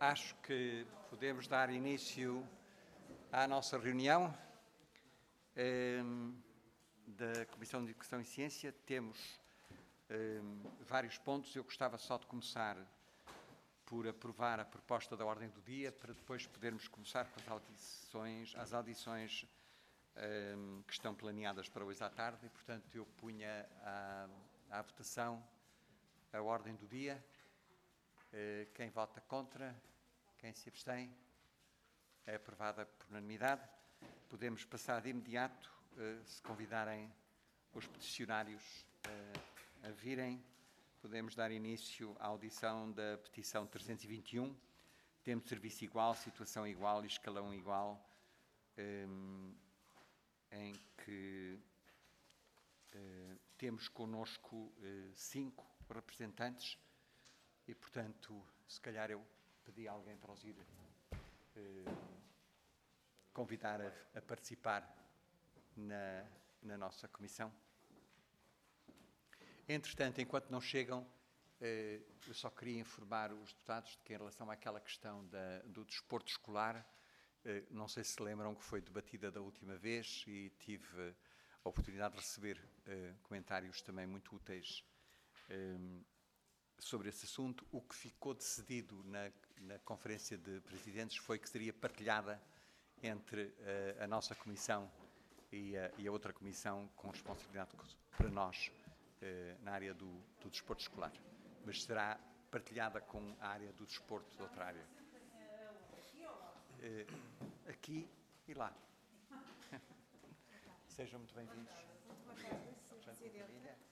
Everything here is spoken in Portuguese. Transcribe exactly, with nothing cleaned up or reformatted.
Acho que podemos dar início à nossa reunião um, da Comissão de Educação e Ciência. Temos um, vários pontos. Eu gostava só de começar por aprovar a proposta da ordem do dia, para depois podermos começar com as audições, as audições um, que estão planeadas para hoje à tarde, e, portanto, eu punha à, à votação a ordem do dia. Uh, quem vota contra? Quem se abstém? É aprovada por unanimidade. Podemos passar de imediato, uh, se convidarem os peticionários uh, a virem, podemos dar início à audição da petição trezentos e vinte e um, tempo de serviço igual, situação igual e escalão igual, um, em que uh, temos connosco uh, cinco representantes e, portanto, se calhar eu pedi a alguém para os ir uh, convidar a, a participar na, na nossa comissão. Entretanto, enquanto não chegam, uh, eu só queria informar os deputados de que, em relação àquela questão da, do desporto escolar, uh, não sei se lembram que foi debatida da última vez e tive a oportunidade de receber uh, comentários também muito úteis um, sobre esse assunto. O que ficou decidido na, na Conferência de Presidentes foi que seria partilhada entre uh, a nossa Comissão e a, e a outra Comissão com responsabilidade para nós uh, na área do, do desporto escolar, mas será partilhada com a área do desporto de outra área. Uh, aqui e lá. Sejam muito bem-vindos.